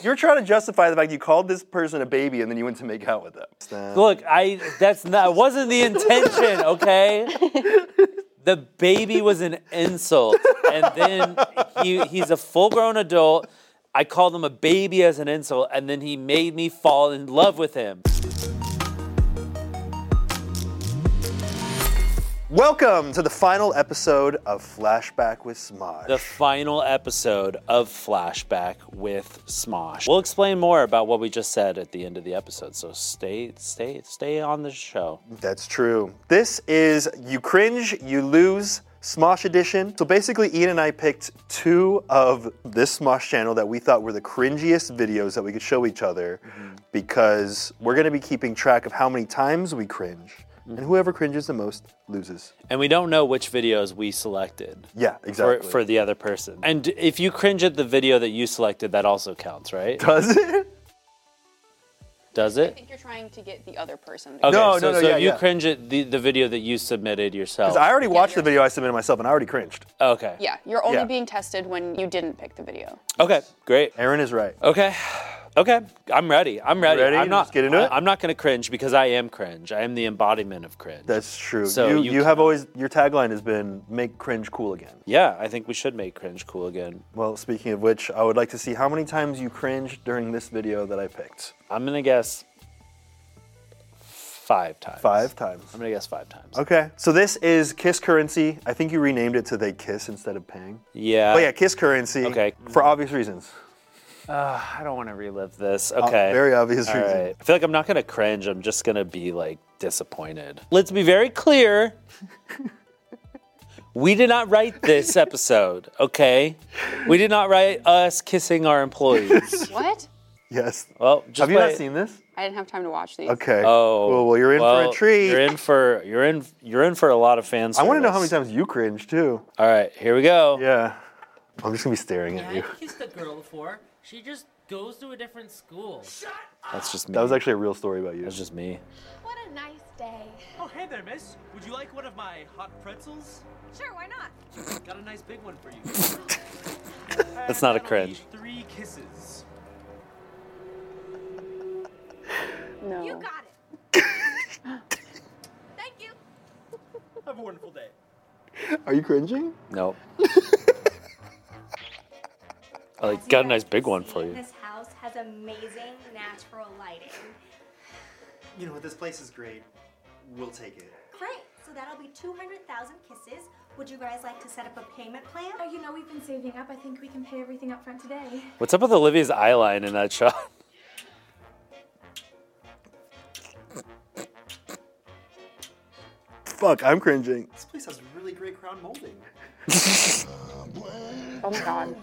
You're trying to justify the fact you called this person a baby and then you went to make out with them. Look, that wasn't the intention, okay? The baby was an insult, and then he's a full-grown adult. I called him a baby as an insult, and then he made me fall in love with him. Welcome to the final episode of Flashback with Smosh. The final episode of Flashback with Smosh. We'll explain more about what we just said at the end of the episode, so stay on the show. That's true. This is You Cringe, You Lose Smosh Edition. So basically, Ian and I picked two of this Smosh channel that we thought were the cringiest videos that we could show each other because we're going to be keeping track of how many times we cringe. And whoever cringes the most loses. And we don't know which videos we selected. Yeah, exactly. For the other person. And if you cringe at the video that you selected, that also counts, right? Does it? Does I it? think you're trying to get the other person to Okay, No, so yeah, if you yeah. cringe at the video that you submitted yourself. Because I already watched the video I submitted myself and I already cringed. Okay. Yeah, you're only Yeah. being tested when you didn't pick the video. Okay, great. Aaron is right. Okay, I'm ready. Ready? I'm not. Let's get into it? I'm not going to cringe because I am cringe. I am the embodiment of cringe. That's true. So you have always, your tagline has been, make cringe cool again. Yeah, I think we should make cringe cool again. Well, speaking of which, I would like to see how many times you cringed during this video that I picked. I'm going to guess 5 times. 5 times. I'm going to guess 5 times. Okay, so this is Kiss Currency. I think you renamed it to They Kiss instead of Pang. Yeah. Oh yeah, Kiss Currency. Okay. For obvious reasons. I don't want to relive this. Okay. Very obvious All reason. right. I feel like I'm not going to cringe. I'm just going to be like disappointed. Let's be very clear. We did not write this episode, okay? We did not write us kissing our employees. What? Yes. Well, just Have you not wait. seen this? I didn't have time to watch these. Okay. Oh. Well, you're in for a treat. You're in for a lot of fans. I want to know how many times you cringed too. All right, here we go. Yeah. I'm just gonna be staring at you. I kissed a girl before. She just goes to a different school. That's just me. That was actually a real story about you. That's just me. What a nice day. Oh, hey there, miss. Would you like one of my hot pretzels? Sure, why not? Got a nice big one for you. That's not a That'll cringe. be 3 kisses. No. You got it. Thank you. Have a wonderful day. Are you cringing? Nope. I got a nice big one for you. This house has amazing natural lighting. You know what, this place is great. We'll take it. Great, so that'll be 200,000 kisses. Would you guys like to set up a payment plan? Oh, you know, we've been saving up. I think we can pay everything up front today. What's up with Olivia's eyeline in that shot? Fuck, I'm cringing. This place has really great crown molding. Oh my god.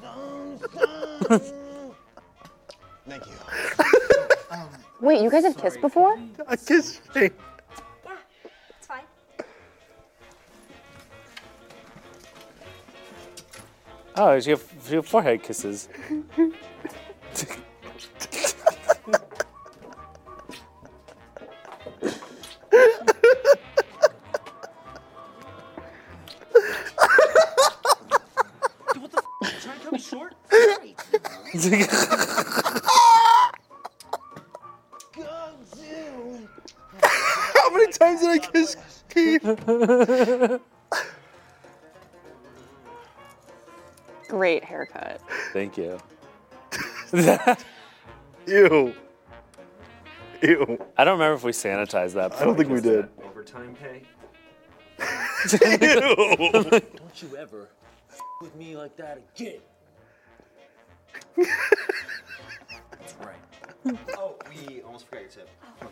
Thank you. Wait, you guys have kissed before? I kissed you. Yeah, it's fine. Oh, it's your forehead kisses. Dude, what the f? You trying to cut me short? How many times did I kiss Keith? Great haircut. Thank you. Ew. Ew. I don't remember if we sanitized that. I don't think we did. Overtime pay? Ew. Don't you ever with me like that again. That's right. Oh, we almost forgot your tip.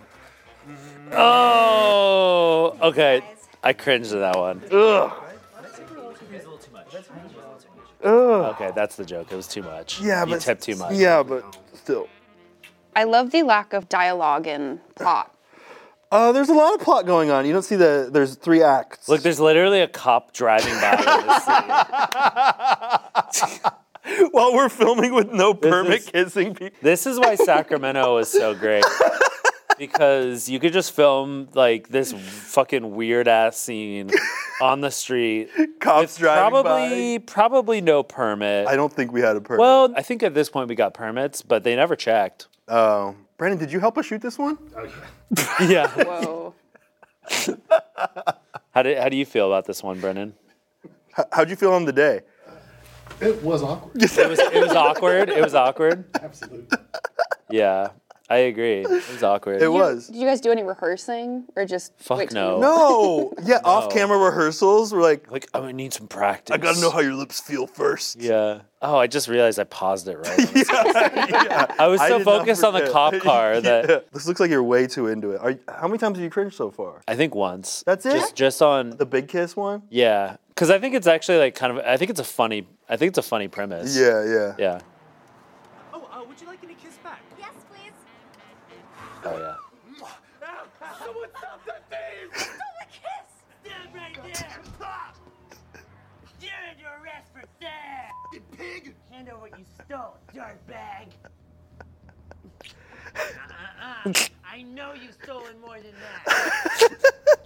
Oh, okay. I cringed at that one. Ugh. Okay, that's the joke. It was too much. Yeah, you but tipped too much. Yeah, but still. I love the lack of dialogue and plot. There's a lot of plot going on. You don't see there's 3 acts. Look, there's literally a cop driving by in this scene. While we're filming with no permit is- kissing people. This is why Sacramento is so great. Because you could just film like this fucking weird ass scene on the street. Cops driving Probably no permit. by. I don't think we had a permit. Well, I think at this point we got permits, but they never checked. Brandon, did you help us shoot this one? Yeah. Whoa. How do you feel about this one, Brennan? How'd you feel on the day? It was awkward. It was awkward. It was awkward. Absolutely. Yeah, I agree. It was awkward. It was. Did you guys do any rehearsing or just Fuck wait till no. you- No. Yeah, off-camera rehearsals. We're like, Like, I need some practice. I gotta know how your lips feel first. Yeah. Oh, I just realized I paused it right. I was I so did not focused on the forget. cop car that Yeah. This looks like you're way too into it. How many times have you cringed so far? I think once. That's it? Just on. The big kiss one? Yeah, because I think it's actually like kind of. I think it's a funny premise. Yeah. Yeah. Oh, would you like any kiss back? Yes, please. Oh yeah. Someone stop that thing! Stop the kiss! Stand right there! You're under arrest for theft! You pig! Hand over what you stole, dirtbag! I know you've stolen more than that.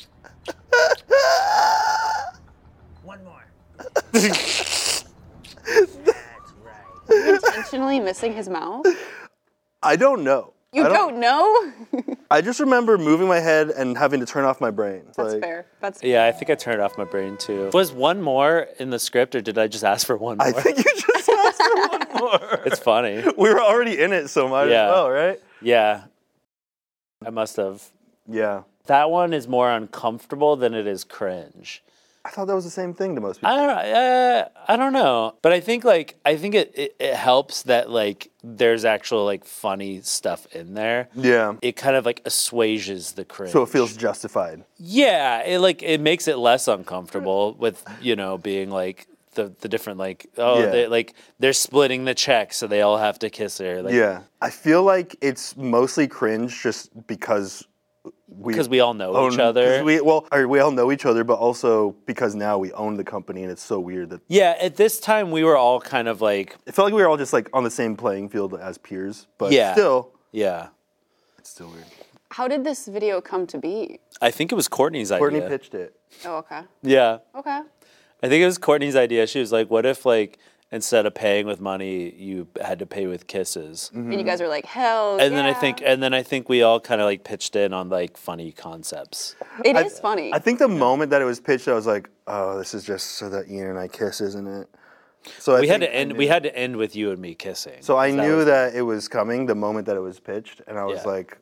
One more. That's right. Intentionally missing his mouth? I don't know. You don't know? I just remember moving my head and having to turn off my brain. That's Like, fair. That's Yeah, I think I turned off my brain too. Was one more in the script, or did I just ask for one more? I think you just asked for one more. It's funny. We were already in it, so might Yeah. as well, right? Yeah. I must have. Yeah. That one is more uncomfortable than it is cringe. I thought that was the same thing to most people. I don't know, but I think it helps that like there's actual like funny stuff in there. Yeah. It kind of like assuages the cringe. So it feels justified. Yeah, it makes it less uncomfortable with being like the different like Yeah. they're splitting the check so they all have to kiss her. Like, Yeah. I feel like it's mostly cringe just because we all know each other. We all know each other, but also because now we own the company and it's so weird that Yeah, at this time we were all kind of like it felt like we were all just like on the same playing field as peers. But Yeah. still, yeah. it's still weird. How did this video come to be? I think it was Courtney's idea. Courtney pitched it. Oh, okay. Yeah. Okay. I think it was Courtney's idea. She was like, what if like instead of paying with money, you had to pay with kisses? And you guys were like, hell And yeah. then I think we all kind of like pitched in on like funny concepts. It is funny. I think the moment that it was pitched, I was like, "Oh, this is just so that Ian and I kiss, isn't it?" So We had to end with you and me kissing. So I knew was- that it was coming the moment that it was pitched, and I was Yeah. like,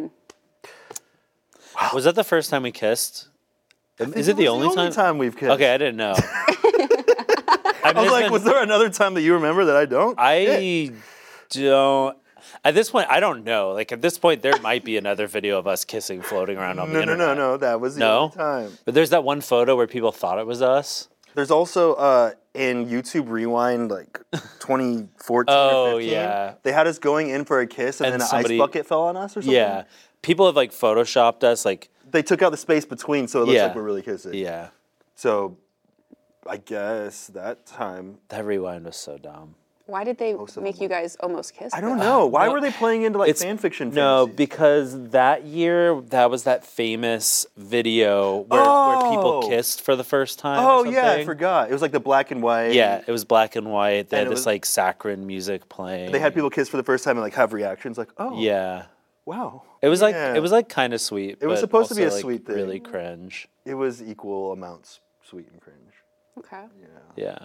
Was that the first time we kissed? Is it "It the was only time? we've kissed?" Okay, I didn't know. I was like, "Was there another time that you remember that I don't?" I don't. At this point, I don't know. Like at this point, there might be another video of us kissing floating around on the internet. No. That was the No? only time. But there's that one photo where people thought it was us. There's also in YouTube Rewind, like 2014 Oh, or 15. yeah. They had us going in for a kiss, and And then an somebody- ice bucket fell on us or something. Yeah, people have like photoshopped us. Like They took out the space between, so it looks Yeah. like we're really kissing. yeah, So, I guess that time. that rewind was so dumb. Why did they make you guys almost kiss? I don't know. Why no, were they playing into like it's- fan fiction? No, fantasies? because that year that was that famous video where people Oh. kissed for the first time. Oh or yeah, I something. forgot. It was like the black and white. Yeah, it was black and white. They And had it this was- like saccharine music playing. They had people kiss for the first time and like have reactions like, oh, Yeah, wow. it was Yeah. like kind of sweet. It was but supposed to be also, a like, sweet thing. Really cringe. It was equal amounts sweet and cringe. Okay. Yeah.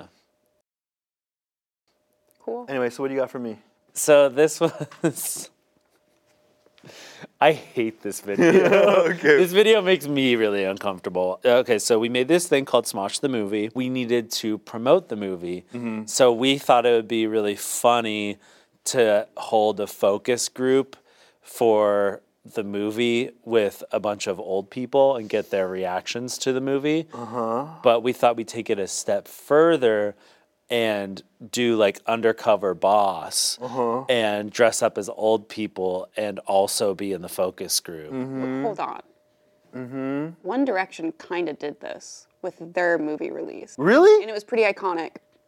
Cool. Anyway, so what do you got for me? So this was. I hate this video. Okay. This video makes me really uncomfortable. Okay, so we made this thing called Smosh the Movie. We needed to promote the movie. So we thought it would be really funny to hold a focus group for the movie with a bunch of old people and get their reactions to the movie. But we thought we'd take it a step further and do like undercover boss and dress up as old people and also be in the focus group. Hold on. One Direction kind of did this with their movie release. Really? And it was pretty iconic.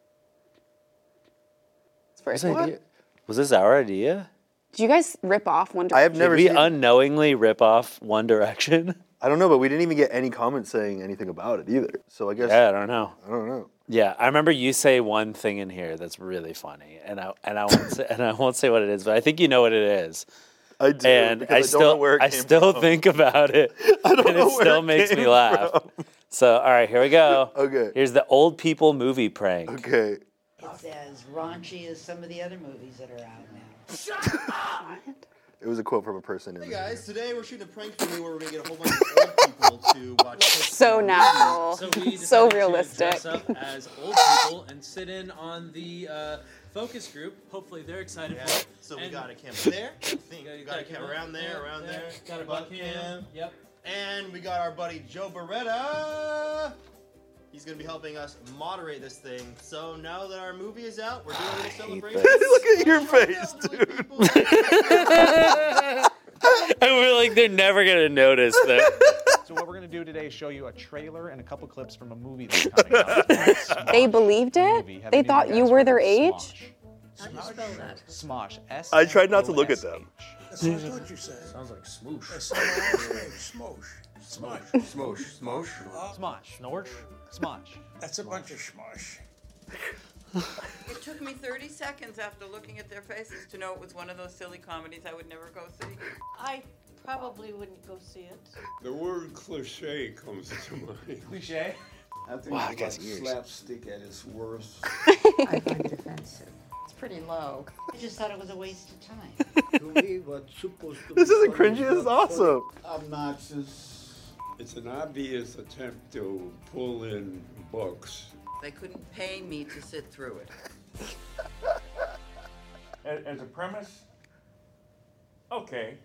It's very cool. Was this our idea? Did you guys rip off One I have Direction? never Did we seen. unknowingly rip off One Direction? I don't know, but we didn't even get any comments saying anything about it either. So I guess Yeah, I don't know. I don't know. Yeah, I remember you say one thing in here that's really funny, and I won't say what it is, but I think you know what it is. I do, And because I don't know where it I came still from. think about it, and know it where still it makes me came laugh. from. So, all right, here we go. Okay. Here's the old people movie prank. Okay. It's as raunchy as some of the other movies that are out now. It was a quote from a person. Hey guys, today we're shooting a prank for you where we're gonna get a whole bunch of old people to watch. So natural. So we So decided to realistic. dress up as old people and sit in on the focus group. Hopefully they're excited for it. So we And got a camera there. You got a camera around there, Got a butt cam. Yep. And we got our buddy Joe Beretta. He's gonna be helping us moderate this thing. So now that our movie is out, we're doing a little celebration. Look at your face, dude. And we're like, they're never gonna notice that. So what we're going to do today is show you a trailer and a couple clips from a movie that's coming out. They believed it? They thought you were their age? How do you spell that? Smosh. S. I tried not to look at them. That's not what you said. Sounds like smoosh. That's not what you say. Smosh. Smosh. Smosh, smosh. Smosh. Snorch. Smosh. That's a bunch of smosh. It took me 30 seconds after looking at their faces to know it was one of those silly comedies I would never go see. I probably wouldn't go see it. The word cliche comes to mind. Cliche? I think it's like slapstick at its worst. I find it offensive. It's pretty low. I just thought it was a waste of time. To me, what's supposed to This be isn't funny cringy, this is not awesome. obnoxious. It's an obvious attempt to pull in books. They couldn't pay me to sit through it. As a premise, okay.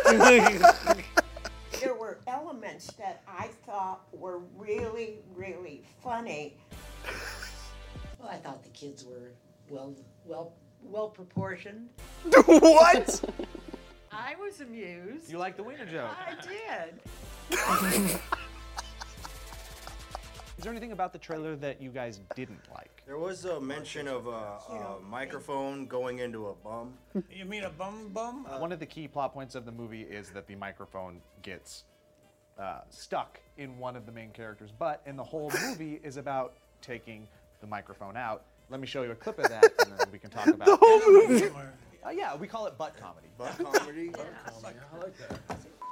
There were elements that I thought were really, really funny. Well, I thought the kids were well proportioned. What? I was amused. You like the wiener joke? I did. Is there anything about the trailer that you guys didn't like? There was a mention of a microphone going into a bum. You mean a bum? One of the key plot points of the movie is that the microphone gets stuck in one of the main characters' butt, and the whole movie is about taking the microphone out. Let me show you a clip of that, and then we can talk about The whole movie? Yeah, we call it butt comedy. Butt comedy? I like that.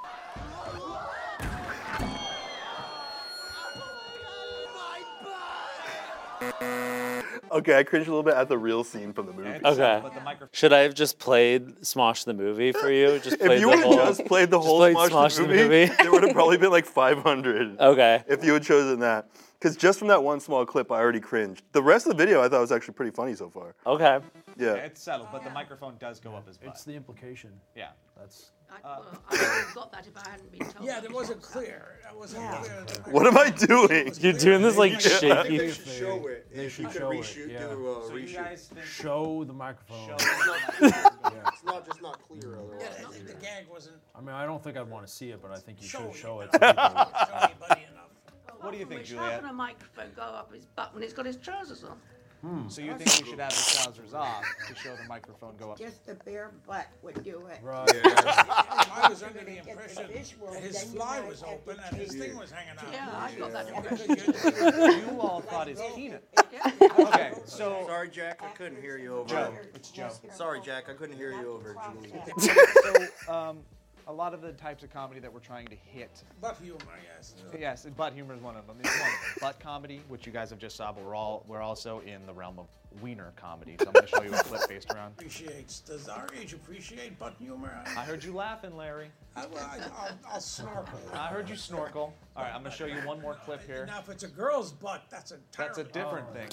Okay, I cringed a little bit at the real scene from the movie. Okay. Should I have just played Smosh the movie for you? Just played If you the would whole, have just played the whole Smosh the movie, there would have probably been like 500. Okay. If you had chosen that. Because just from that one small clip, I already cringed. The rest of the video I thought was actually pretty funny so far. Okay. Yeah. It's settled, but the microphone does go up his butt. It's the implication. Yeah. That's. I would have got that if I hadn't been told. Yeah, that wasn't clear. That wasn't clear. What am I doing? You're doing this like shaky. They should show it. They If should you could show it, reshoot, yeah. do a So you reshoot. guys think Show the microphone. It's not just not clear otherwise. Yeah, I think the gag wasn't. I mean, I don't think I'd want to see it, but I think you should show it. Show anybody enough. What do you think, How Juliet? can a microphone go up his butt when he's got his trousers on? So you think we should have the trousers off to show the microphone go up? Just the bare butt would do it. Right. I was under the Get the impression visual, that his then you fly might was have to open and his change thing was hanging out. Yeah, I got that impression. You all thought his peanut. Okay, so Sorry, Jack, I couldn't hear you over. Joe, it's Joe. Sorry, Jack, I couldn't hear you over Julie. So a lot of the types of comedy that we're trying to hit. Butt humor, yes. Yes, and butt humor is one of them. It's one of them. Butt comedy, which you guys have just saw, but we're also in the realm of wiener comedy. So I'm going to show you a clip based around. Appreciates. Does our age appreciate butt humor? I heard you laughing, Larry. I'll snorkel. I heard you snorkel. All right, I'm going to show you one more clip here. Now, if it's a girl's butt, that's a That's a different thing.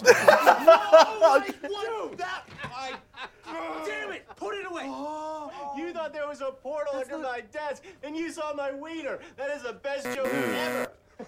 Damn it! Put it away! You thought there was a portal under my desk, and you saw my wiener. That is the best joke ever.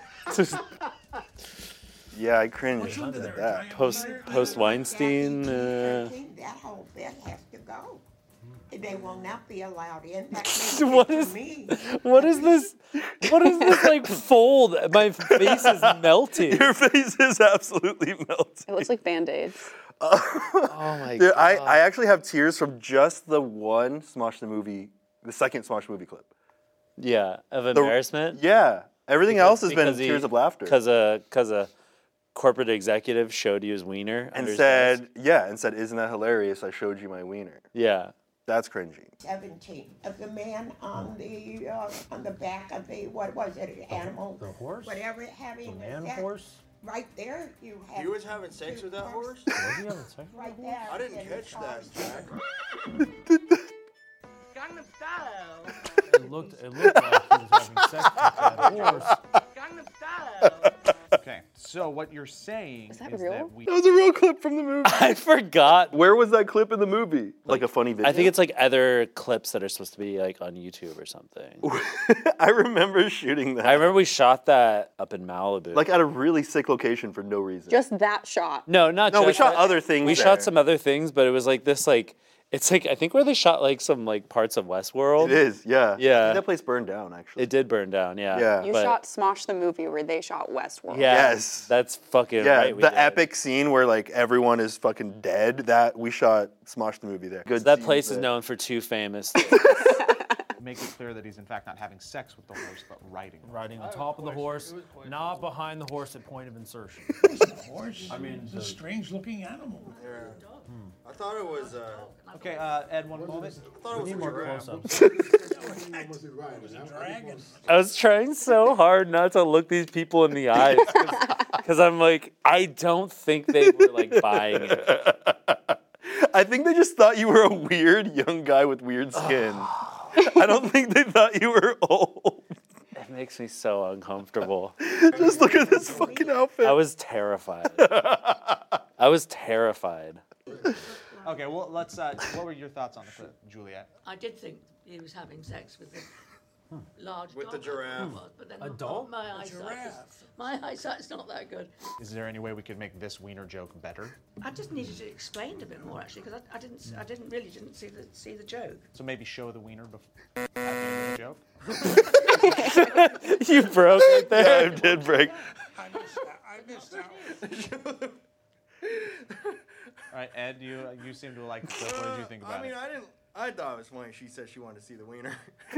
Yeah, I cringed at that. Post Weinstein. I think that whole bit has to go. They will not be allowed in. That makes What it is to me. what is this? What is this like fold? My face is melting. Your face is absolutely melting. It looks like Band-Aids. Oh my Dude, god. I actually have tears from just the one Smosh the movie, the second Smosh movie clip. Yeah, of embarrassment. Yeah, everything else has been Because he- tears of laughter. Because a corporate executive showed you his wiener And under his said, desk. isn't that hilarious? I showed you my wiener. Yeah. That's cringy. 17 of the man on the back of the, what was it, animal? The horse? Whatever, having The man that- horse? Right there, you have. He was having sex with that horse? Was he having sex with Right that there. I didn't in catch the that, farm. Jack. Gangnam Style. It looked like he was having sex with that horse. Gangnam Style. Okay, so what you're saying is that we. That was a real clip from the movie. I forgot. Where was that clip in the movie? Like a funny video? I think it's like other clips that are supposed to be like on YouTube or something. I remember shooting that. I remember we shot that up in Malibu. Like at a really sick location for no reason. Just that shot. No, not No, we just shot that. other things We there. shot some other things, but it was like this it's like I think where they shot like some like parts of Westworld. It is, yeah. Yeah. I think that place burned down, actually. It did burn down, yeah. Yeah. You but- shot Smosh the movie where they shot Westworld. Yeah, Yes. that's fucking Yeah, right. we the did. epic scene where like everyone is fucking dead. That we shot Smosh the movie there. Good. That scenes place is there. known for two famous. Make it clear that he's in fact not having sex with the horse, but riding. Riding on top of the horse, not behind the horse at point of insertion. A horse. I mean, it's a strange-looking animal. Yeah. I thought it was. Okay, Ed, one moment. I thought it was need a more giraffe. close-ups. Dragon. I was trying so hard not to look these people in the eyes because I'm like, I don't think they were like buying it. I think they just thought you were a weird young guy with weird skin. I don't think they thought you were old. It makes me so uncomfortable. Just look at this fucking outfit. I was terrified. I was terrified. Okay, well, let's. What were your thoughts on the clip, Juliet? I did think he was having sex with the large With the dog, giraffe. but then A dog? My eyesight's not that good. Is there any way we could make this wiener joke better? I just needed it explained a bit more actually, because I didn't see the joke. So maybe show the wiener before at the end of the joke. You broke it there. Yeah, I did break. I missed out. All right, Ed, you seem to like the clip. What did you think about I mean, it? I didn't. I thought it was funny. She said she wanted to see the wiener.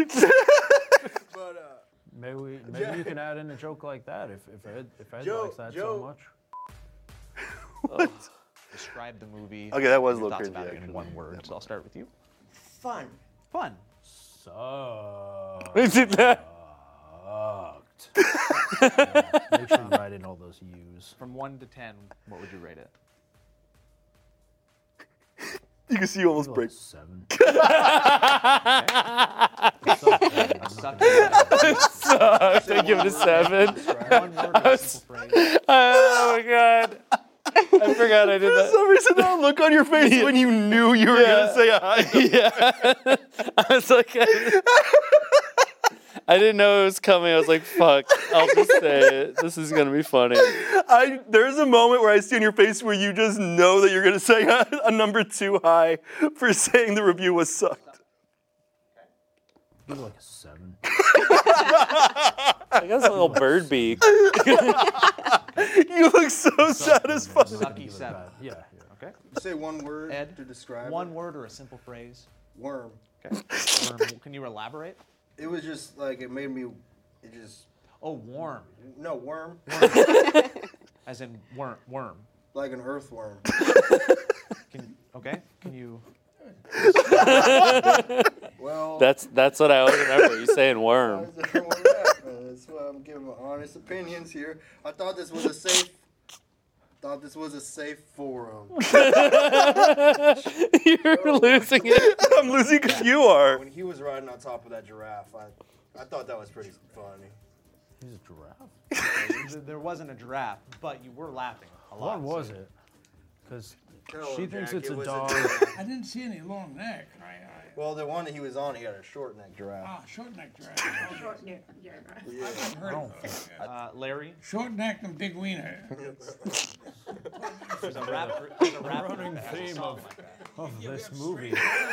But Maybe you can add in a joke like that if Ed Joe- likes that Joe- so much. Describe the movie. Okay, that was a your little thoughts cringy, about it in actually. one word. So I'll start with you. Fun. Fun. Sucked. Make Yeah, make sure you write in all those U's. From 1 to 10, what would you rate it? You can see you almost break. 7. Sucked. I give it a 7. One word or a simple phrase. Oh my god. I forgot I did For that. some reason, that look on your face when you knew you were gonna say hi. Yeah. I was like, I didn't know it was coming. I was like, fuck, I'll just say it. This is gonna be funny. There's a moment where I see on your face where you just know that you're gonna say a number too high for saying the review was sucked. Give it like a 7. I guess a little bird beak. You look so satisfied. Sucky 7. Yeah. Okay. say one word Ed, to describe one it. word or a simple phrase. Worm. Okay. Worm. Can you elaborate? It was just like it made me. It just. Oh, warm. No, worm. As in worm. Like an earthworm. Okay. Can you? Well. That's what I always remember. You saying worm. That's why I'm giving my honest opinions here. I thought this was a safe. Thought this was a safe forum. You're losing it. I'm losing because you are. When he was riding on top of that giraffe, I thought that was pretty funny. He's a giraffe. There wasn't a giraffe, but you were laughing a lot. What was it? Because Tell she him, thinks Jack, it's it a was dog. I didn't see any long neck. Well, the one that he was on, he had a short neck giraffe. Short neck giraffe. Short neck, yeah, right. I haven't heard of that. Larry? Short neck and big wiener. There's a rap running theme of this movie.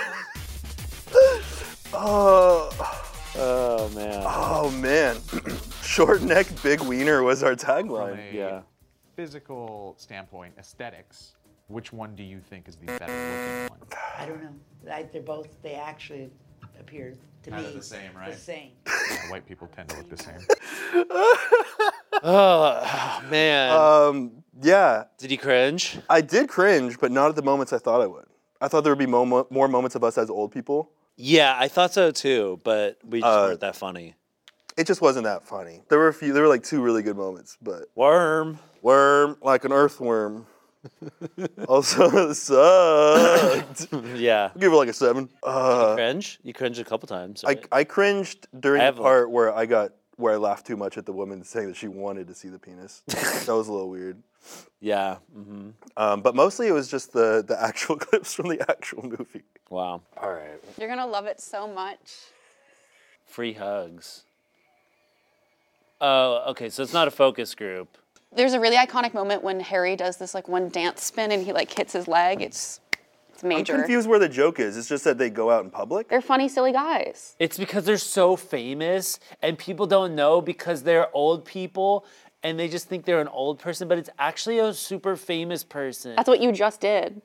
Oh man. Oh man. Short neck, big wiener was our tagline. From a physical standpoint, aesthetics, which one do you think is the better looking one? I don't know. They're both, they actually appeared to Kind me of the same, right? The same. Yeah, white people tend to look the same. Oh, man. Yeah. Did you cringe? I did cringe, but not at the moments I thought I would. I thought there would be more moments of us as old people. Yeah, I thought so too, but we just weren't that funny. It just wasn't that funny. There were like 2 really good moments, but Worm, like an earthworm. Also sucked. Yeah. I'll give it like a 7. Did you cringe? You cringed a couple times. Right? I cringed during the part where I laughed too much at the woman saying that she wanted to see the penis. That was a little weird. Yeah. Mm-hmm. But mostly it was just the actual clips from the actual movie. Wow. All right. You're gonna love it so much. Free hugs. Oh, okay. So it's not a focus group. There's a really iconic moment when Harry does this like one dance spin and he like hits his leg. It's major. I'm confused where the joke is. It's just that they go out in public? They're funny, silly guys. It's because they're so famous and people don't know because they're old people and they just think they're an old person, but it's actually a super famous person. That's what you just did.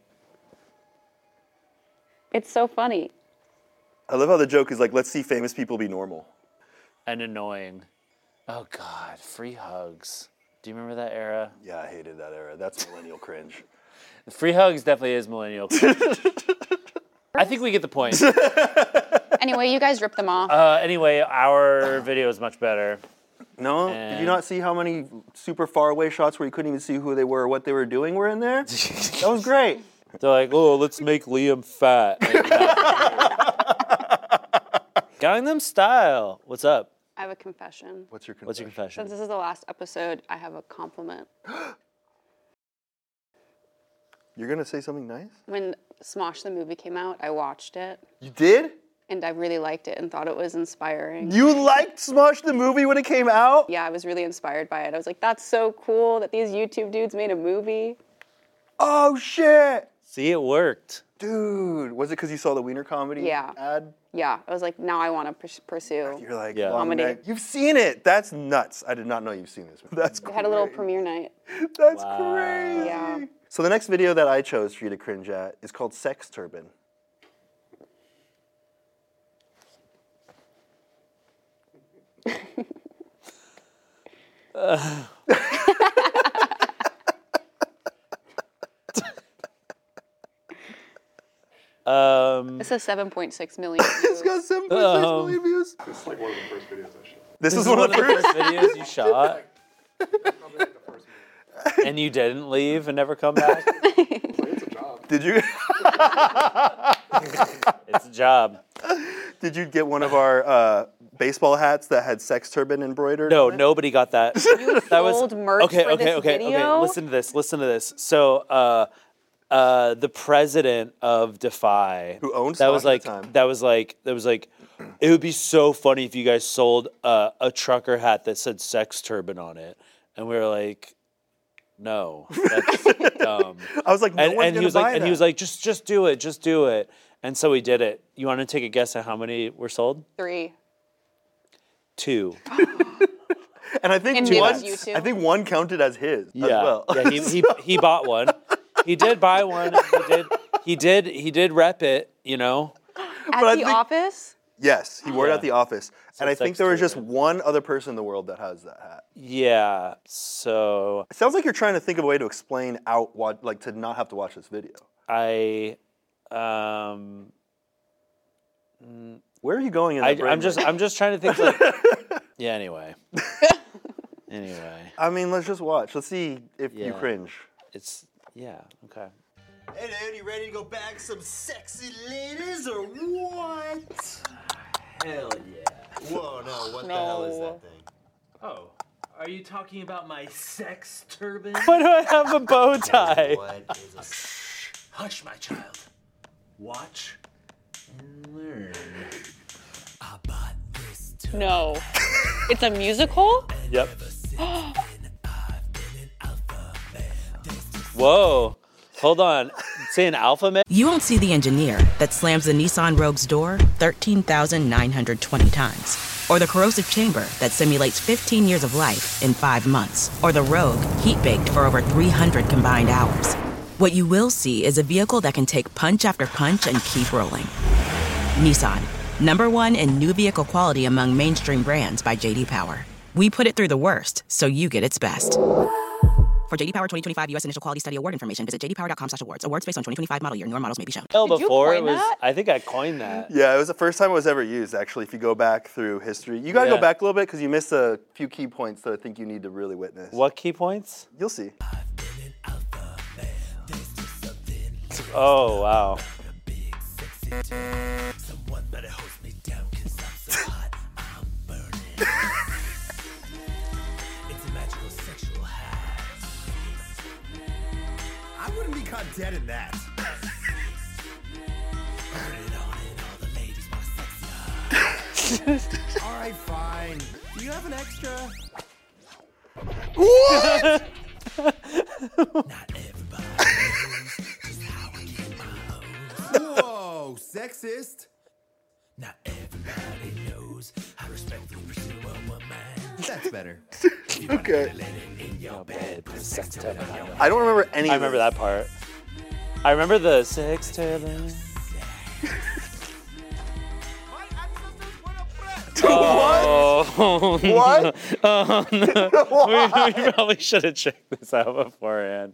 It's so funny. I love how the joke is like, let's see famous people be normal. And annoying. Oh God, free hugs. Do you remember that era? Yeah, I hated that era. That's millennial cringe. Free hugs definitely is millennial cringe. I think we get the point. Anyway, you guys ripped them off. Anyway, our video is much better. No? Did you not see how many super far away shots where you couldn't even see who they were or what they were doing were in there? That was great. They're like, oh, let's make Liam fat. Gangnam Style. What's up? I have a confession. What's your confession? Since this is the last episode, I have a compliment. You're going to say something nice? When Smosh the movie came out, I watched it. You did? And I really liked it and thought it was inspiring. You liked Smosh the movie when it came out? Yeah, I was really inspired by it. I was like, that's so cool that these YouTube dudes made a movie. Oh, shit. See, it worked. Dude, was it because you saw the Wiener Comedy ad? Yeah, I was like, now I want to pursue You're like, comedy. You've seen it. That's nuts. I did not know you've seen this movie. That's We had a little premiere night. That's crazy. Yeah. So the next video that I chose for you to cringe at is called Sex Turban. This has 7.6 million views. It's got 7.6 million views. This is like one of the first videos I shot. This is one of the first videos you shot? And you didn't leave and never come back? It's a job. Did you? It's a job. Did you get one of our baseball hats that had sex turban embroidered? No, on it? nobody got that. You That was sold merch okay. for Okay. this Okay. video? Okay. Listen to this. So, the president of Defy, who owns that was Smosh at like the time. that was like, it would be so funny if you guys sold a trucker hat that said sex turban on it, and we were like, no, that's dumb. I was like, no one's and gonna he was buy like, and that. he was like, just do it, and so we did it. You want to take a guess at how many were sold? 3. 2. And I think And one, maybe it's you two. I think one counted as his as well. Yeah, he bought one. He did buy one. He did rep it, you know. At the office? Yes, he wore it at the office. So And I it's think sex there was just turban. one other person in the world that has that hat. Yeah. So It sounds like you're trying to think of a way to explain out what, like, to not have to watch this video. Where are you going in that brain? I'm just trying to think. Like, yeah. Anyway. I mean, let's just watch. Let's see if you Yeah. cringe. Okay. Hey dude, you ready to go bag some sexy ladies or what? Hell yeah. Whoa, no, what the hell is that thing? Oh, are you talking about my sex turban? Why do I have a bow tie? What is a... Hush, my child. Watch and learn. No. It's a musical? Yep. Whoa. Hold on. Say an alpha man? You won't see the engineer that slams the Nissan Rogue's door 13,920 times. Or the corrosive chamber that simulates 15 years of life in 5 months. Or the Rogue heat-baked for over 300 combined hours. What you will see is a vehicle that can take punch after punch and keep rolling. Nissan, #1 in new vehicle quality among mainstream brands by J.D. Power. We put it through the worst, so you get its best. For J.D. Power 2025 U.S. Initial Quality Study Award information, visit jdpower.com/awards. Awards based on 2025 model year. Newer models may be shown. Before it was, I think I coined that. Yeah, it was the first time it was ever used, actually, if you go back through history. You got to go back a little bit because you missed a few key points that I think you need to really witness. What key points? You'll see. Oh, wow. I wouldn't be caught dead in that. All right, fine. Do you have an extra? What? Whoa, sexist. Not everybody knows how to respectfully pursue a woman. That's better. Okay. I I don't remember any I of remember this. that part. I remember the sex turbine. Oh, What? Oh, no. Why? We probably should have checked this out beforehand.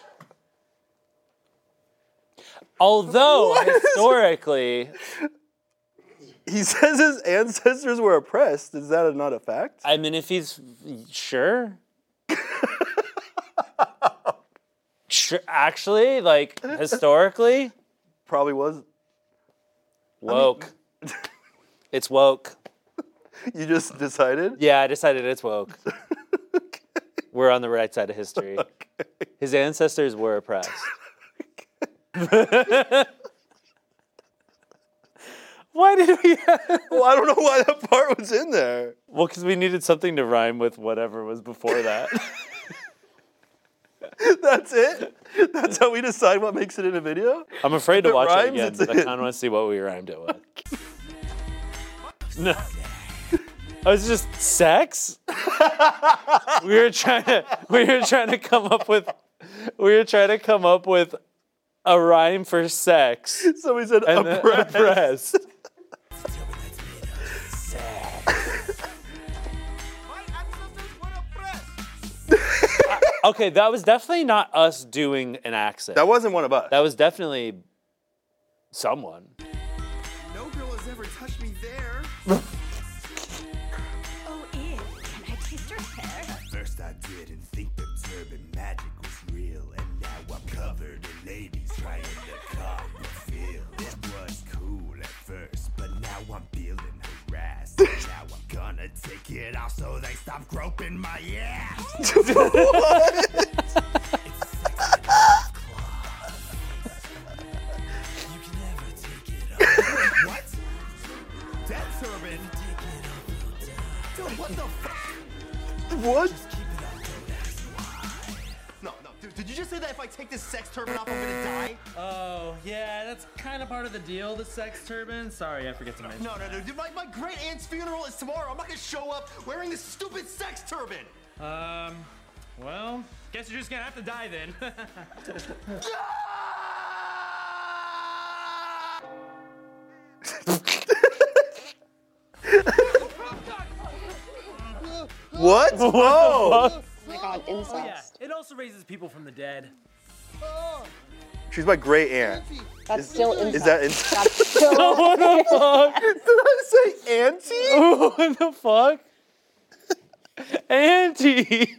Although, historically... He says his ancestors were oppressed. Is that not a fact? I mean, if he's... Sure. Sure. Actually, like, historically... Probably was. Woke. It's woke. You just decided? Yeah, I decided it's woke. We're on the right side of history. His ancestors were oppressed. Why did we? Well, I don't know why that part was in there. Well, because we needed something to rhyme with whatever was before that. That's it? That's how we decide what makes it in a video? I'm afraid to If it watch rhymes, it again, it's but I in. kind of want to see what we rhymed it with. No. I was just sex? we were trying to come up with a rhyme for sex. Somebody said and then oppressed. Okay, that was definitely not us doing an accent. That wasn't one of us. That was definitely someone. No girl has ever touched me there. Oh, Ed, can I taste your hair? At first I didn't think the turban magic was real, and now I'm covered in ladies trying to calm the feel. It was cool at first, but now I'm feeling harassed. Now I'm gonna take it off so they stop groping my ass. What? That turban? Dude, what the fuck? What? No, dude, did you just say that if I take this sex turban off, I'm gonna die? Oh, yeah, that's kind of part of the deal, the sex turban. Sorry, I forget to mention No, dude, my great aunt's funeral is tomorrow. I'm not gonna show up wearing this stupid sex turban. Well, guess you're just gonna have to die then. What? Whoa! Oh my god, incest. Oh, yeah. It also raises people from the dead. She's my great aunt. That's still incest. Is that incest? That's still What the fuck? Did I say auntie? What the fuck? Auntie.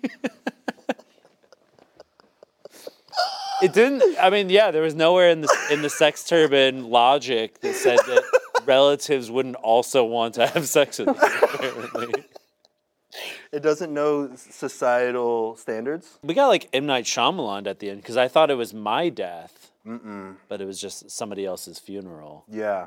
It didn't. I mean, yeah, there was nowhere in the sex turban logic that said that relatives wouldn't also want to have sex with you. Apparently, It doesn't know societal standards. we got like M. Night Shyamalan at the end because I thought it was my death, but it was just somebody else's funeral. Yeah.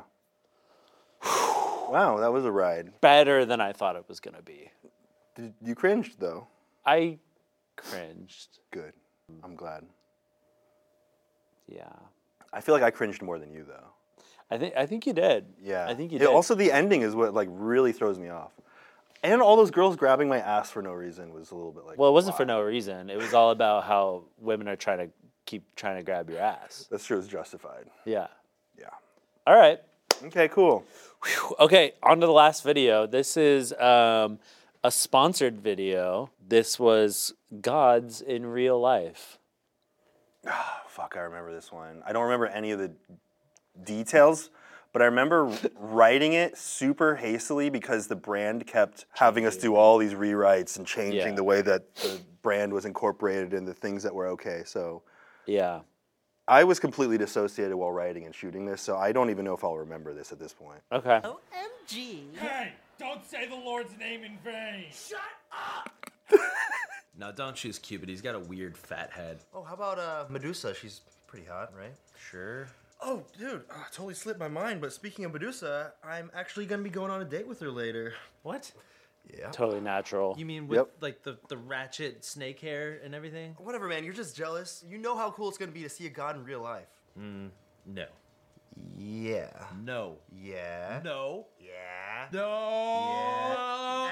Wow, that was a ride. Better than I thought it was gonna be. You cringed though. I cringed. Good. I'm glad. Yeah. I feel like I cringed more than you though. I think you did. Yeah. I think you Yeah, did. also, the ending is what like really throws me off. And all those girls grabbing my ass for no reason was a little bit like. Well, it wasn't for no reason. It was all about how women are trying to grab your ass. That's true. It's justified. Yeah. Yeah. All right. Okay. Cool. Whew. Okay, on to the last video. This is a sponsored video. This was Gods in Real Life. Oh, fuck, I remember this one. I don't remember any of the details, but I remember writing it super hastily because the brand kept having us do all these rewrites and changing the way that the brand was incorporated in the things that were okay. So yeah, I was completely dissociated while writing and shooting this, so I don't even know if I'll remember this at this point. Okay. OMG. Hey, don't say the Lord's name in vain. Shut up! No, don't choose Cupid. He's got a weird fat head. Oh, how about Medusa? She's pretty hot, right? Sure. Oh, dude, totally slipped my mind, but speaking of Medusa, I'm actually gonna be going on a date with her later. What? Yeah. Totally natural. You mean with like the ratchet snake hair and everything? Whatever, man, you're just jealous. You know how cool it's gonna be to see a god in real life. No. Yeah. No. Yeah. No. Yeah. No.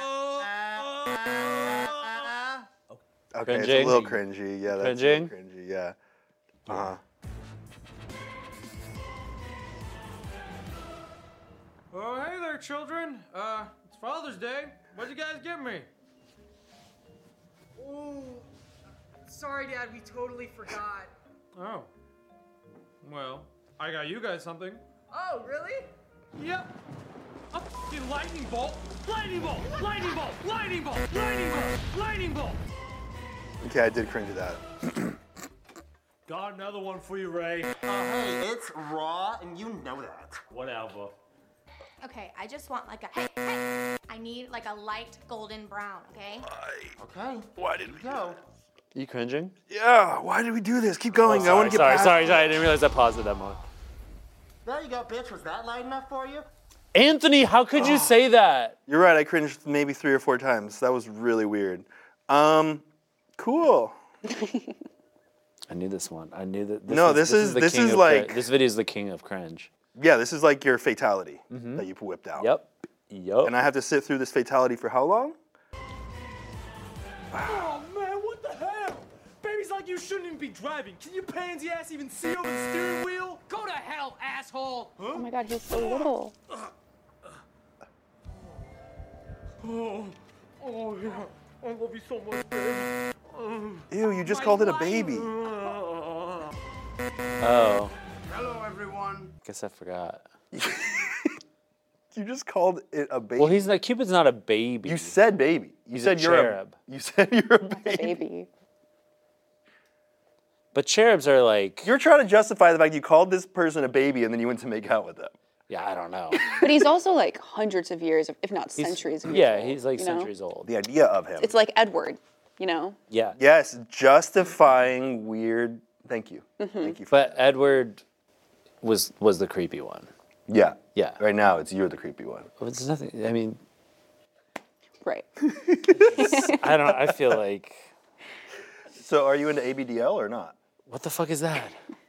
Okay, it's a Cringing? little cringy. Yeah, that's Cringing? a little cringy. Yeah. Uh-huh. Oh, hey there, children. It's Father's Day. What'd you guys give me? Oh, sorry, Dad. We totally forgot. Oh. Well, I got you guys something. Oh, really? Yep. A fucking lightning bolt. Lightning bolt. Lightning bolt. Lightning bolt. Lightning bolt. Lightning bolt. Okay, I did cringe at that. Got another one for you, Ray. Hey, it's raw, and you know that. Whatever. Okay, I just want like a hey. I need like a light golden brown, okay? Okay. Why did we go? You cringing? Yeah, why did we do this? Keep going. I want to get sorry, past sorry, I didn't realize I paused it that much. There you go, bitch. Was that light enough for you? Anthony, how could you say that? You're right, I cringed maybe 3 or 4 times. That was really weird. Cool. I knew this one. I knew that. This is like this video is the king of cringe. Yeah, this is like your fatality that you whipped out. Yep. And I have to sit through this fatality for how long? Oh man, what the hell? Baby's like you shouldn't even be driving. Can your pansy ass even see over the steering wheel? Go to hell, asshole! Oh my god, he's so little. Oh yeah. I love you so much, baby. Ew, you just called it a baby. Oh. Hello, everyone. Guess I forgot. You just called it a baby. Well, he's not. Cupid's not a baby. You said baby. You He's said a you're cherub. You said you're a baby. Baby. But cherubs are like. You're trying to justify the fact you called this person a baby and then you went to make out with them. Yeah, I don't know. But he's also like hundreds of years, if not centuries of years Yeah, old, he's like you know? centuries old. The idea of him. It's like Edward, you know? Yeah. Yes, justifying weird. Thank you. Thank you. But Edward was the creepy one. Yeah. Yeah. Right now, you're the creepy one. It's nothing. I mean, Right. I feel like. So, are you into ABDL or not? What the fuck is that?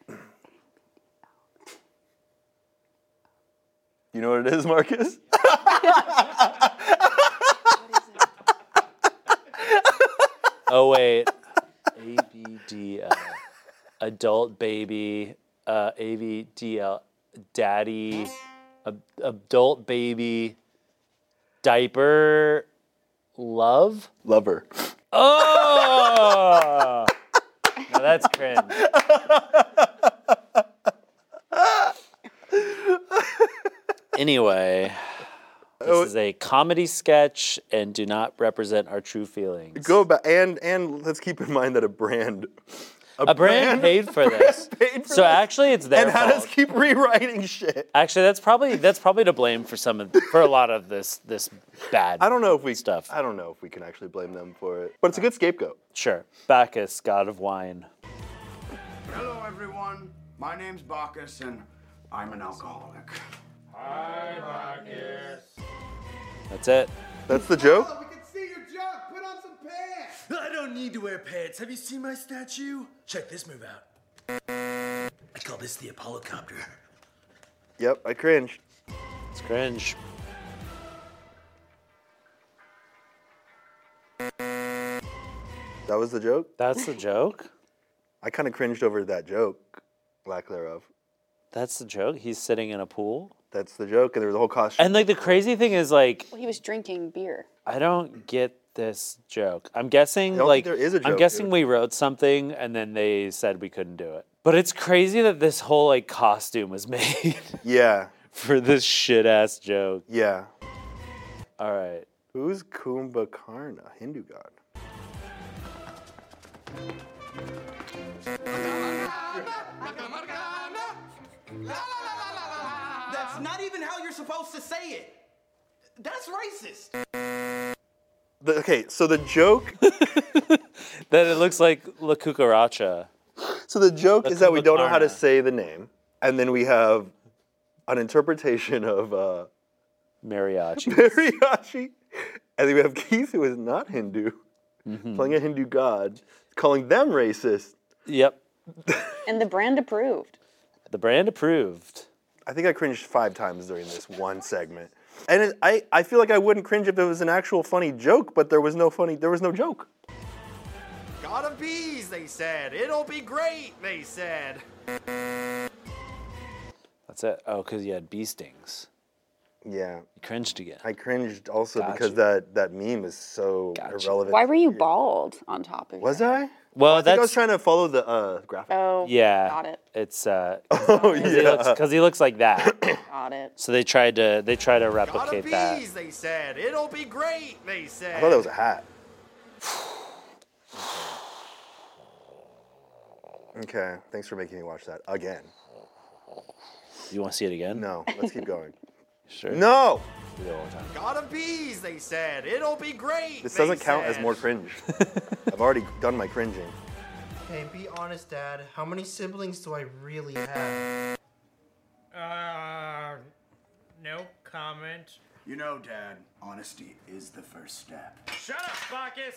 You know what it is, Marcus? Oh wait, ABDL, adult baby, ABDL, daddy, adult baby, diaper, lover. Oh, now that's cringe. Anyway, this is a comedy sketch and do not represent our true feelings. Go back and let's keep in mind that a brand paid for this. So actually, it's their and had fault. us keep rewriting shit. Actually, that's probably to blame for for a lot of this bad. I don't know if we stuff. I don't know if we can actually blame them for it, but it's a good scapegoat. Sure, Bacchus, god of wine. Hello, everyone. My name's Bacchus, and I'm an alcoholic. Hi, Bacchus. That's it. That's the joke. We can see your junk. Put on some pants. I don't need to wear pants. Have you seen my statue? Check this move out. I call this the Apollo-copter. Yep, I cringed. It's cringe. That was the joke? That's the joke? I kind of cringed over that joke, lack thereof. That's the joke? He's sitting in a pool? That's the joke, and there was a whole costume. And like the crazy thing is like Well, he was drinking beer. I don't get this joke. I'm guessing I don't like think there is a I'm joke, guessing dude. we wrote something and then they said we couldn't do it. But it's crazy that this whole like costume was made Yeah. for this shit ass joke. Yeah. All right. Who's Kumbhakarna, Hindu god? That's not even how you're supposed to say it. That's racist. Okay, so the joke. That it looks like La Cucaracha. So the joke is that we don't know how to Kumbhakarna. say the name, and then we have an interpretation of Mariachi. mariachi, and then we have Keith, who is not Hindu, playing a Hindu god, calling them racist. Yep. And the brand approved. The brand approved. I think I cringed 5 times during this one segment. And I feel like I wouldn't cringe if it was an actual funny joke, but there was no joke. Gotta bees, they said. It'll be great, they said. That's it. Oh, because you had bee stings. Yeah. You cringed again. I cringed also Got because you. that meme is so irrelevant. Why were you bald on top of Was it? I? Well, I think I was that's trying to follow the graphic. Oh, yeah. got it. It's Oh, because he looks like that. Got it. So they try to Gotta replicate that. bees, they said. It'll be great, they I said. thought that was a hat. Okay, thanks for making me watch that again. You want to see it again? No, let's keep going. Sure. No! Do it all the time. Gotta bees, they said. It'll be great. This they doesn't count as said. more cringe. I've already done my cringing. Hey, be honest, Dad. How many siblings do I really have? No comment. You know, Dad, honesty is the first step. Shut up, Bacchus!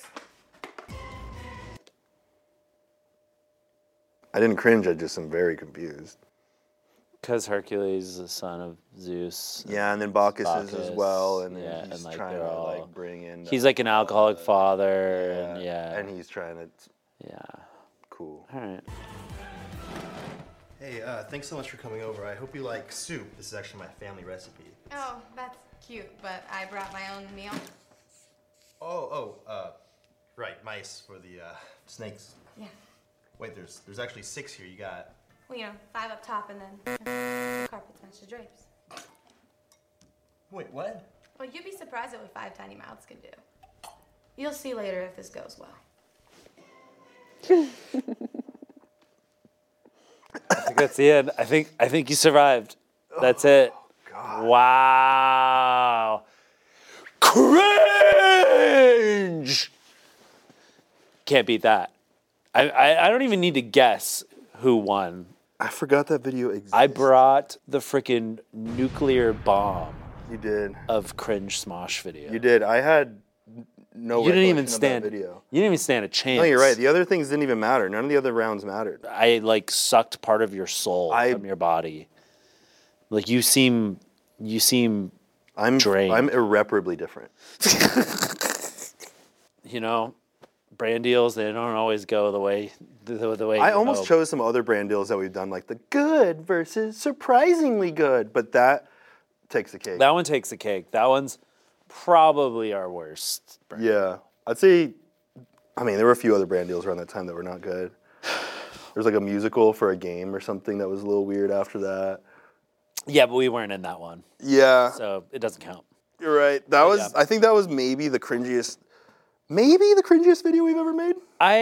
I didn't cringe, I just am very confused. Because Hercules is the son of Zeus. Yeah, and then Bacchus is as well, and then yeah, he's and like trying they're to all, like bring in. He's like an alcoholic father, and yeah. And he's trying to. Yeah. Cool. All right. Hey, thanks so much for coming over. I hope you like soup. This is actually my family recipe. Oh, that's cute, but I brought my own meal. Right, mice for the snakes. Yeah. Wait, there's actually 6 here. You got. Well, 5 up top and then the carpets match the drapes. Wait, what? Well, you'd be surprised at what 5 tiny mouths can do. You'll see later if this goes well. I think that's the end. I think you survived. That's it. God. Wow. Cringe. Can't beat that. I don't even need to guess who won. I forgot that video existed. I brought the freaking nuclear bomb. You did. Of cringe Smosh video. You did. I had no. You didn't even recollection of stand. that video. You didn't even stand a chance. No, you're right. The other things didn't even matter. None of the other rounds mattered. I like sucked part of your soul from your body. Like you seem drained. I'm irreparably different. You know, brand deals, they don't always go the way I you almost hope. chose some other brand deals that we've done, like the good versus surprisingly good, but that takes the cake. That one takes the cake. That one's probably our worst. Yeah, I'd say. I mean, there were a few other brand deals around that time that were not good. There was like a musical for a game or something that was a little weird after that. Yeah, but we weren't in that one. Yeah. So it doesn't count. You're right. That was. Yeah. I think that was maybe the cringiest video we've ever made.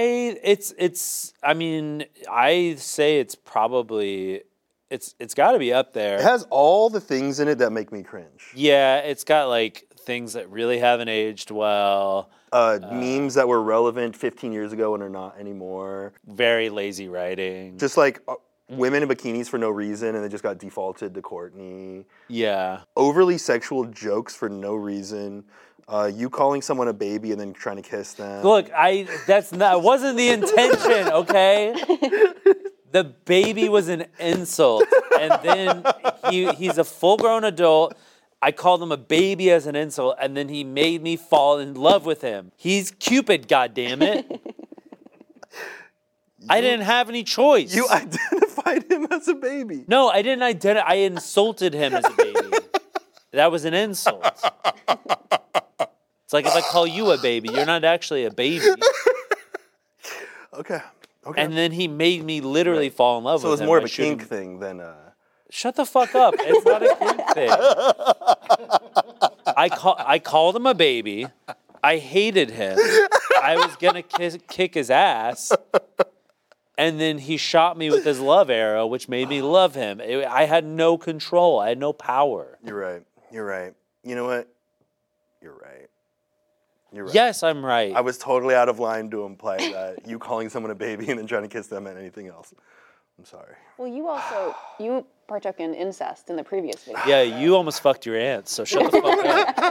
I mean, I say it's probably it's got to be up there. It has all the things in it that make me cringe. Yeah, it's got like things that really haven't aged well. Memes that were relevant 15 years ago and are not anymore. Very lazy writing. Just like women in bikinis for no reason and they just got defaulted to Courtney. Yeah. Overly sexual jokes for no reason. You calling someone a baby and then trying to kiss them. Look, that wasn't the intention, okay? The baby was an insult, and then he's a full-grown adult. I called him a baby as an insult, and then he made me fall in love with him. He's Cupid, goddammit. I didn't have any choice. You identified him as a baby. No, I didn't identify. I insulted him as a baby. That was an insult. It's like if I call you a baby, you're not actually a baby. Okay. And then he made me literally fall in love So with him. it's more of by a kink shooting- thing than Shut the fuck up. It's not a kink thing. I called him a baby. I hated him. I was going to kick his ass. And then he shot me with his love arrow, which made me love him. I had no control. I had no power. You're right. You're right. You know what? You're right. You're right. Yes, I'm right. I was totally out of line to imply that you calling someone a baby and then trying to kiss them and anything else. I'm sorry. Well, you partook in incest in the previous video. Yeah, you almost fucked your aunt, so shut the fuck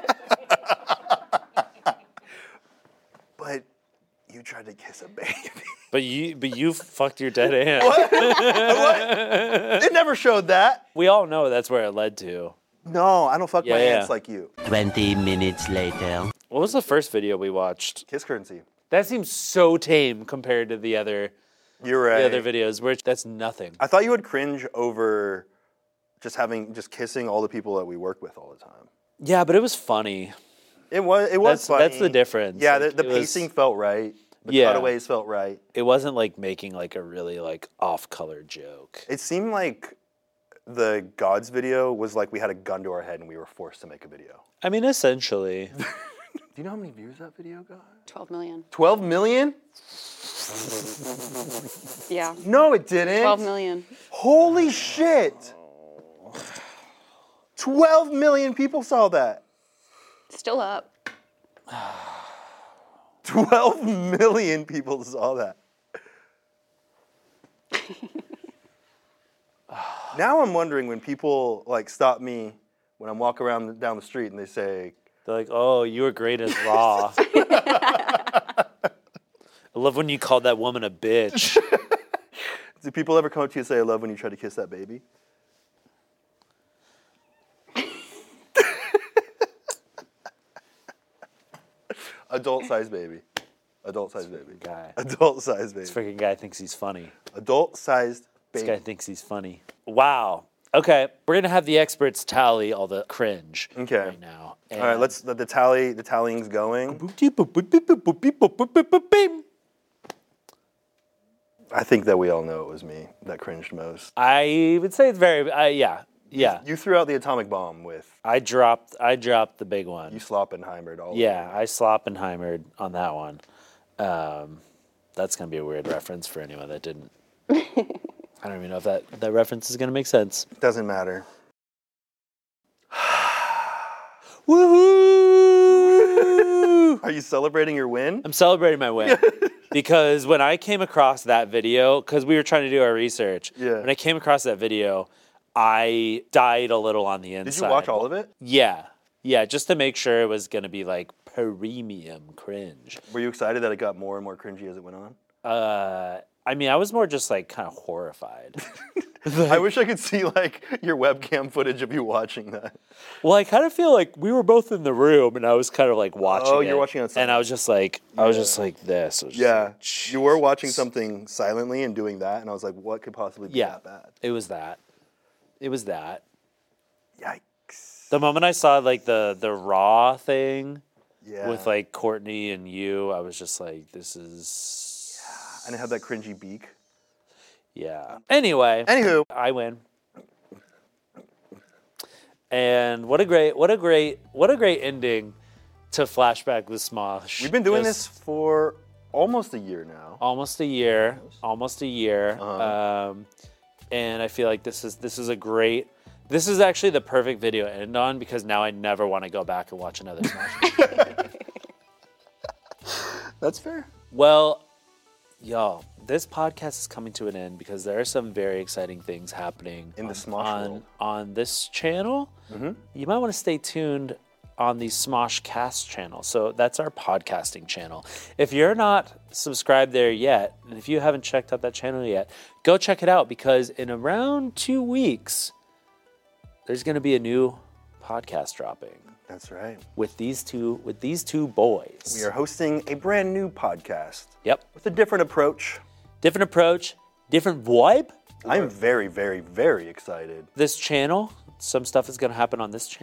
up. But you tried to kiss a baby. But you fucked your dead aunt. What? It never showed that. We all know that's where it led to. No, I don't fuck my aunts like you. 20 minutes later. What was the first video we watched? Kiss currency. That seems so tame compared to the other. You're right. The other videos, which that's nothing. I thought you would cringe over just kissing all the people that we work with all the time. Yeah, but it was funny. It was funny. That's the difference. Yeah, Like, the it was- pacing felt right. The Yeah. cutaways felt right. It wasn't like making like a really like off-color joke. It seemed like the Gods video was like we had a gun to our head and we were forced to make a video. I mean, essentially. Do you know how many views that video got? 12 million. 12 million? Yeah. No, it didn't. 12 million. Holy shit. 12 million people saw that. Still up. 12 million people saw that. Now I'm wondering when people like stop me when I'm walking around down the street and they say, They're like, "Oh, you were great as Raw." I love when you called that woman a bitch. do people ever come up to you and say, I love when you try to kiss that baby? Adult-sized baby. Adult-sized baby. Guy. Adult-sized baby. This freaking guy thinks he's funny. Adult-sized baby. This guy thinks he's funny. Wow. Okay, we're gonna have the experts tally all the cringe right now. All right, let's the tallying's going. I think that we all know it was me that cringed most. I would say it's very, yeah. You threw out the atomic bomb with. I dropped the big one. You Sloppenheimered all. Yeah, I Sloppenheimered on that one. That's gonna be a weird reference for anyone that didn't. I don't even know if that reference is gonna make sense. Doesn't matter. Woohoo! Are you celebrating your win? I'm celebrating my win. Because when I came across that video, because we were trying to do our research, when I came across that video, I died a little on the inside. Did you watch all of it? Yeah. Yeah, just to make sure it was going to be like premium cringe. Were you excited that it got more and more cringy as it went on? I mean, I was more just like kind of horrified. I wish I could see like your webcam footage of you watching that. Well, I kind of feel like we were both in the room and I was kind of like watching you're watching it and I was just like, I was just like this. I was just Yeah, like, you were watching something silently and doing that, and I was like, what could possibly be that bad? It was that. It was that. Yikes. The moment I saw like the Raw thing Yeah. with like Courtney and you, I was just like, this is... And it had that cringy beak. Yeah. Anyway. Anywho. I win. And what a great ending to Flashback with Smosh. We've been doing this for almost a year now. Almost a year. Uh-huh. And I feel like this is actually the perfect video to end on because now I never want to go back and watch another Smosh. That's fair. Well, y'all, this podcast is coming to an end because there are some very exciting things happening in the Smosh world. On this channel. Mm-hmm. You might want to stay tuned on the Smosh Cast channel. So that's our podcasting channel. If you're not subscribed there yet, and if you haven't checked out that channel yet, go check it out because in around 2 weeks, there's going to be a new podcast dropping. That's right. With these two boys. We are hosting a brand new podcast. Yep. With a different approach. Different vibe. I am very, very, very excited. This channel, some stuff is going to happen on this channel.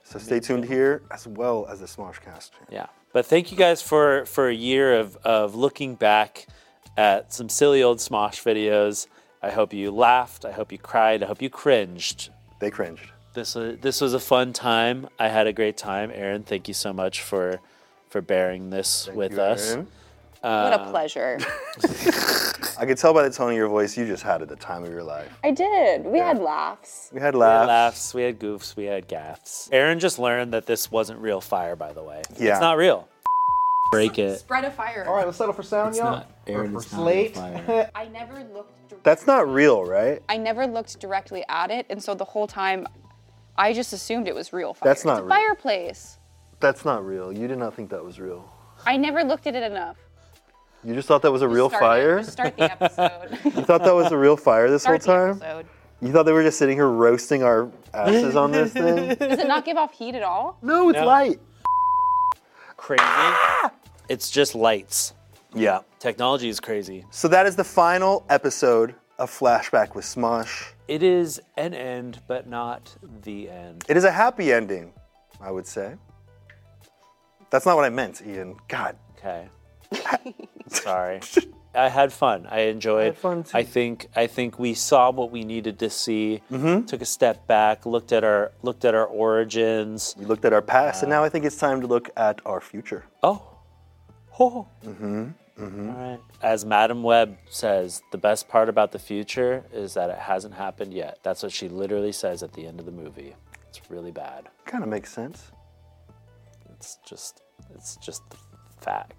So stay tuned here as well as the Smoshcast channel. Yeah. But thank you guys for a year of looking back at some silly old Smosh videos. I hope you laughed. I hope you cried. I hope you cringed. They cringed. This was a fun time. I had a great time. Aaron, thank you so much for bearing this with us. What a pleasure. I could tell by the tone of your voice you just had it the time of your life. I did. We had laughs. We had We had laughs. laughs, we had goofs, we had gaffs. Aaron just learned that this wasn't real fire, by the way. Yeah. It's not real. Break it. Spread a fire. All right, let's settle for sound, It's y'all. not. Aaron For is not real Slate. fire. I never looked. That's not real, right? I never looked directly at it, and so the whole time, I just assumed it was real fire. That's not it's a real. fireplace. That's not real. You did not think that was real. I never looked at it enough. You just thought that was a real Start fire? It. Just start the episode. You thought that was a real fire this Start whole the time? episode. You thought they were just sitting here roasting our asses on this thing? Does it not give off heat at all? No, it's light. Crazy. It's just lights. Yeah. Technology is crazy. So that is the final episode of Flashback with Smosh. It is an end, but not the end. It is a happy ending, I would say. That's not what I meant, Ian. God. Okay. Sorry. I had fun. I enjoyed. I had fun too. I think we saw what we needed to see. Mm-hmm. Took a step back, looked at our origins. We looked at our past, and now I think it's time to look at our future. Oh. Mm-hmm. Mm-hmm. All right. As Madam Web says, the best part about the future is that it hasn't happened yet. That's what she literally says at the end of the movie. It's really bad. Kind of makes sense. It's just the fact.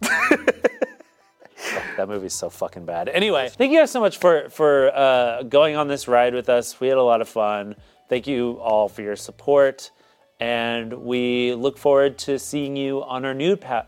That movie's so fucking bad. Anyway, thank you guys so much for going on this ride with us. We had a lot of fun. Thank you all for your support, and we look forward to seeing you on our new path.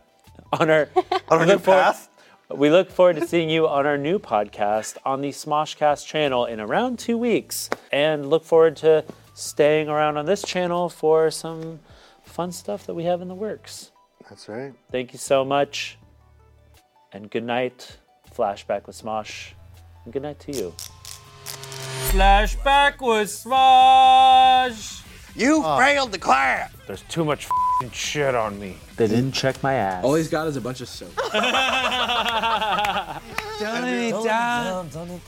We look forward to seeing you on our new podcast on the Smoshcast channel in around 2 weeks, and look forward to staying around on this channel for some fun stuff that we have in the works. That's right. Thank you so much, and good night, Flashback with Smosh, and good night to you. Flashback with Smosh! You failed the class! There's too much f***ing shit on me. They didn't check my ass. All he's got is a bunch of soap. Don't it down.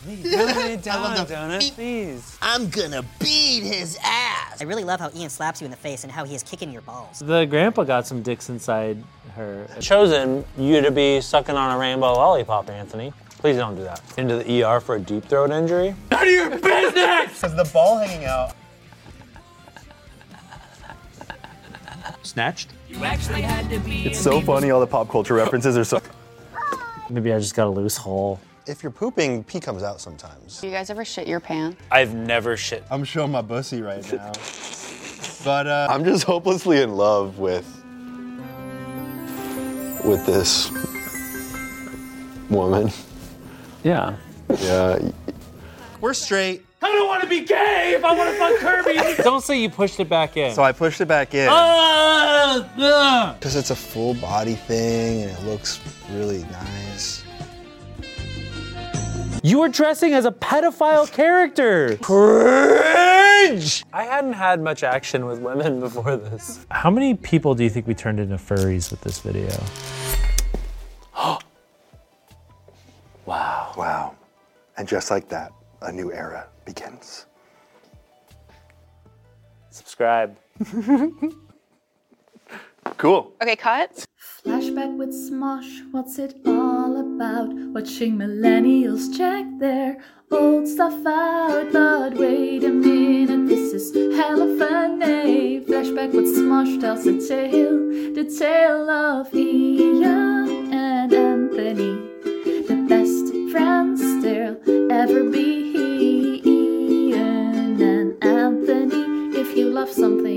Please. I'm gonna beat his ass! I really love how Ian slaps you in the face and how he is kicking your balls. The grandpa got some dicks inside her. Chosen you to be sucking on a rainbow lollipop, Anthony. Please don't do that. Into the ER for a deep throat injury? None of your business! Is the ball hanging out? Snatched? You actually had to be. It's so funny, all the pop culture references are so... Maybe I just got a loose hole. If you're pooping, pee comes out sometimes. Do you guys ever shit your pants? I've never shit. I'm showing my bussy right now. But I'm just hopelessly in love with this woman. Yeah. Yeah. we're straight. I don't want to be gay if I want to fuck Kirby. Don't say you pushed it back in. So I pushed it back in. Because it's a full body thing and it looks really nice. You were dressing as a pedophile character. Cringe! I hadn't had much action with women before this. How many people do you think we turned into furries with this video? Wow. Wow. And just like that, a new era begins. Subscribe. Cool. Okay, cut. Flashback with Smosh, what's it all about? Watching millennials check their old stuff out. But wait a minute, this is hella funny. Flashback with Smosh tells the tale of Ian and Anthony, the best friends there'll ever be. Ian and Anthony, if you love something,